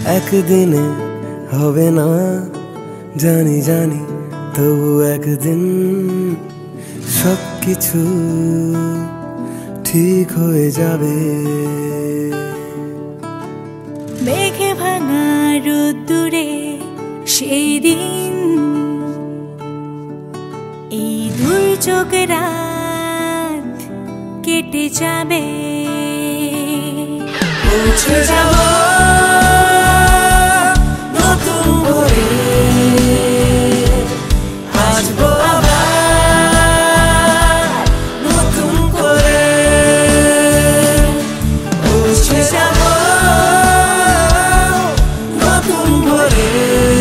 একদিনে হবে না জানি জানি, তবু একদিন সবকিছু ঠিক হয়ে যাবে। মেঘে ভাঙা রোদ্দুরে সেই দিন, এই দুর্যোগ রাত কেটে যাবে। পৌঁছে যাব নতুন ভোরে, আসবো আবার নতুন করে। পৌঁছে যাব নতুন ভোরে,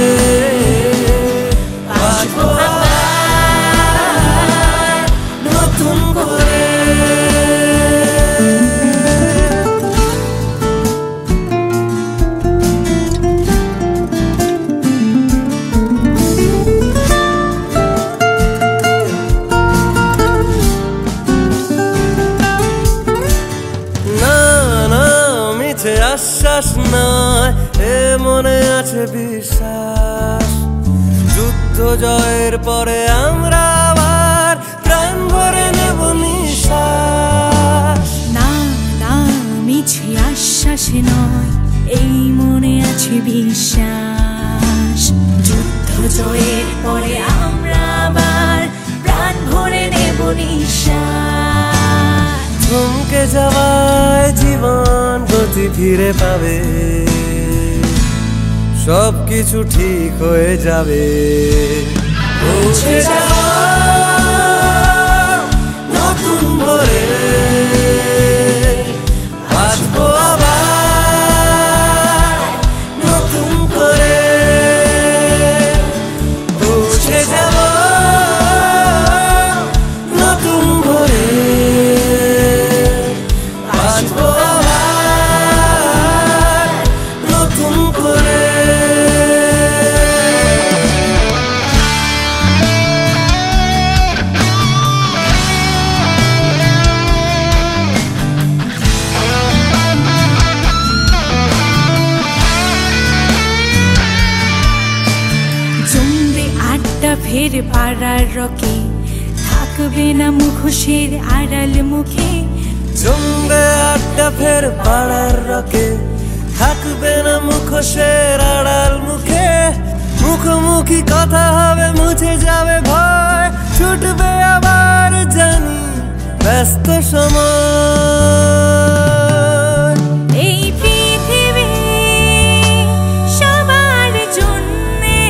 আসবো আবার নতুন করে। আশ্বাস নয়, এ মনে আছে বিশ্বাস। যুদ্ধ জয়ের পরে আমরা আবার প্রাণ ভরে নেব নিঃশ্বাস। না না, মিছে আশ্বাস নয়, এই মনে আছে বিশ্বাস। যুদ্ধ জয়ের পরে আমরা আবার প্রাণ ভরে নেব নিঃশ্বাস। থমকে যাওয়ায় জীবন গতি ফিরে পাবে, সবকিছু ঠিক হয়ে যাবে। পৌঁছে যাব নতুন ভোরে, আসবো আবার নতুন করে। পৌঁছে যাব নতুন ভোরে, আসবো আবার নতুন করে। জমবে আড্ডা ফের পাড়ার রকে, থাকবে না মুখোশের আড়াল মুখে। জমবে আড্ডা ফের পাড়ার রকে, থাকবে না মুখোশের আড়াল মুখে। মুখোমুখি কথা হবে, মুছে যাবে ভয়, ছুটবে আবার জানি ব্যস্ত সময়। এই পৃথিবী সবার জন্যে,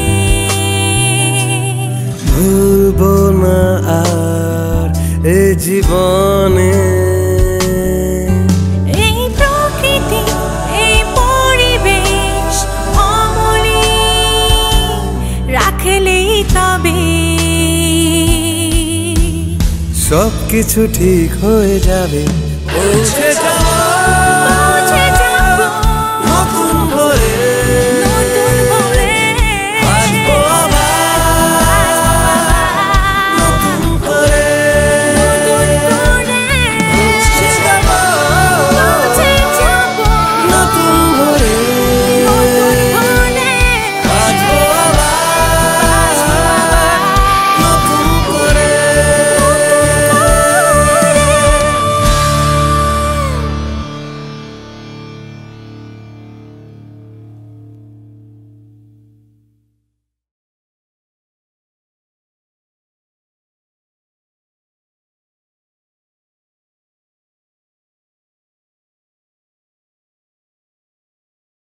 ভুলবো না আর এ জীবনে। এই প্রকৃতি এই পরিবেশ অমলিন রাখলেই তবে সবকিছু ঠিক হয়ে যাবে। পৌঁছে